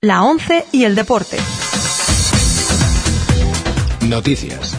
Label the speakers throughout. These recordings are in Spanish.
Speaker 1: la ONCE y el deporte.
Speaker 2: Noticias.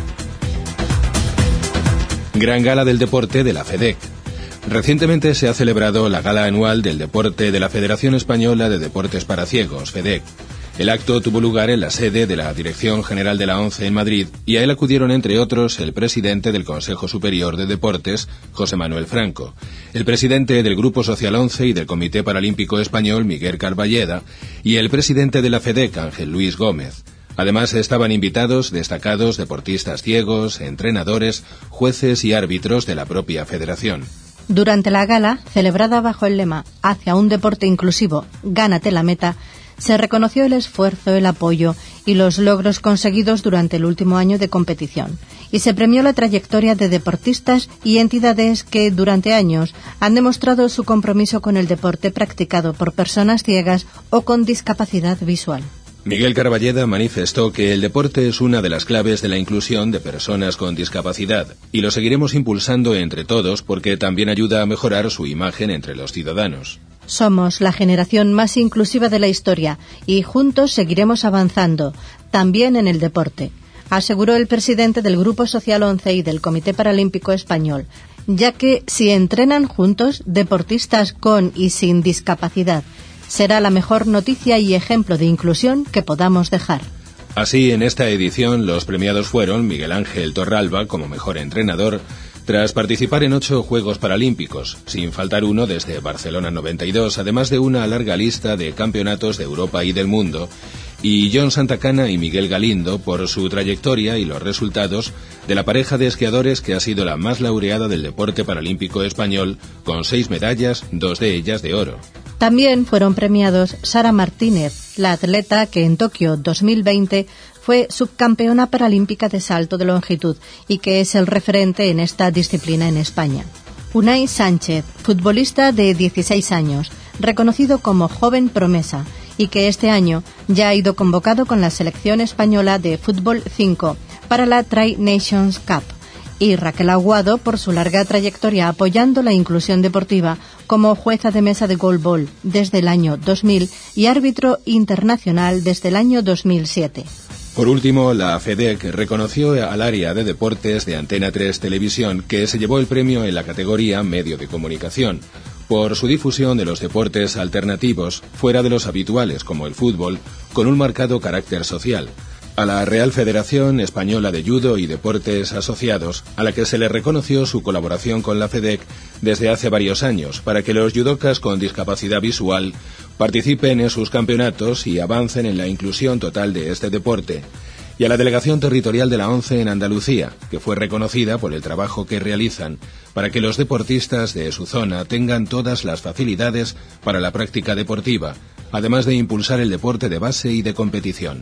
Speaker 2: Gran Gala del Deporte de la FEDEC. Recientemente se ha celebrado la Gala Anual del Deporte de la Federación Española de Deportes para Ciegos, FEDEC. El acto tuvo lugar en la sede de la Dirección General de la ONCE en Madrid y a él acudieron, entre otros, el presidente del Consejo Superior de Deportes, José Manuel Franco, el presidente del Grupo Social ONCE y del Comité Paralímpico Español, Miguel Carballeda, y el presidente de la FEDEC, Ángel Luis Gómez. Además estaban invitados destacados deportistas ciegos, entrenadores, jueces y árbitros de la propia federación.
Speaker 3: Durante la gala, celebrada bajo el lema «Hacia un deporte inclusivo, gánate la meta», se reconoció el esfuerzo, el apoyo y los logros conseguidos durante el último año de competición y se premió la trayectoria de deportistas y entidades que durante años han demostrado su compromiso con el deporte practicado por personas ciegas o con discapacidad visual.
Speaker 2: Miguel Carballeda manifestó que el deporte es una de las claves de la inclusión de personas con discapacidad y lo seguiremos impulsando entre todos porque también ayuda a mejorar su imagen entre los ciudadanos.
Speaker 3: Somos la generación más inclusiva de la historia y juntos seguiremos avanzando, también en el deporte, aseguró el presidente del Grupo Social ONCE y del Comité Paralímpico Español, ya que si entrenan juntos deportistas con y sin discapacidad, será la mejor noticia y ejemplo de inclusión que podamos dejar.
Speaker 2: Así, en esta edición, los premiados fueron Miguel Ángel Torralba como mejor entrenador, tras participar en 8 Juegos Paralímpicos, sin faltar uno desde Barcelona 92, además de una larga lista de campeonatos de Europa y del mundo, y John Santacana y Miguel Galindo por su trayectoria y los resultados de la pareja de esquiadores que ha sido la más laureada del deporte paralímpico español, con 6 medallas, 2 de ellas de oro.
Speaker 3: También fueron premiados Sara Martínez, la atleta que en Tokio 2020 fue subcampeona paralímpica de salto de longitud y que es el referente en esta disciplina en España. Unai Sánchez, futbolista de 16 años, reconocido como joven promesa y que este año ya ha ido convocado con la selección española de fútbol 5 para la Tri Nations Cup. Y Raquel Aguado por su larga trayectoria apoyando la inclusión deportiva como jueza de mesa de goalball desde el año 2000 y árbitro internacional desde el año 2007.
Speaker 2: Por último, la FEDEC reconoció al área de deportes de Antena 3 Televisión, que se llevó el premio en la categoría Medio de Comunicación, por su difusión de los deportes alternativos, fuera de los habituales como el fútbol, con un marcado carácter social. A la Real Federación Española de Judo y Deportes Asociados, a la que se le reconoció su colaboración con la FEDEC desde hace varios años, para que los judocas con discapacidad visual participen en sus campeonatos y avancen en la inclusión total de este deporte, y a la Delegación Territorial de la ONCE en Andalucía, que fue reconocida por el trabajo que realizan para que los deportistas de su zona tengan todas las facilidades para la práctica deportiva, además de impulsar el deporte de base y de competición.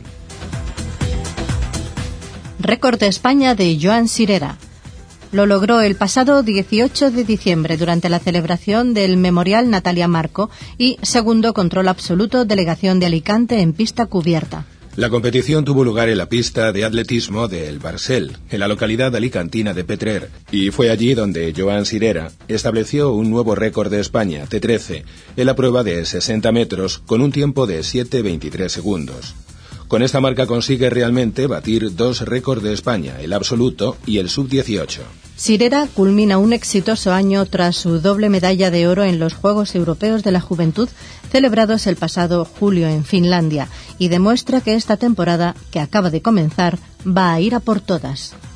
Speaker 3: Récord de España de Joan Sirera. Lo logró el pasado 18 de diciembre durante la celebración del Memorial Natalia Marco y segundo control absoluto delegación de Alicante en pista cubierta.
Speaker 2: La competición tuvo lugar en la pista de atletismo de El Barcel, en la localidad alicantina de Petrer, y fue allí donde Joan Sirera estableció un nuevo récord de España, T13, en la prueba de 60 metros con un tiempo de 7:23 segundos. Con esta marca consigue realmente batir 2 récords de España, el absoluto y el sub-18.
Speaker 3: Sirera culmina un exitoso año tras su doble medalla de oro en los Juegos Europeos de la Juventud celebrados el pasado julio en Finlandia y demuestra que esta temporada, que acaba de comenzar, va a ir a por todas.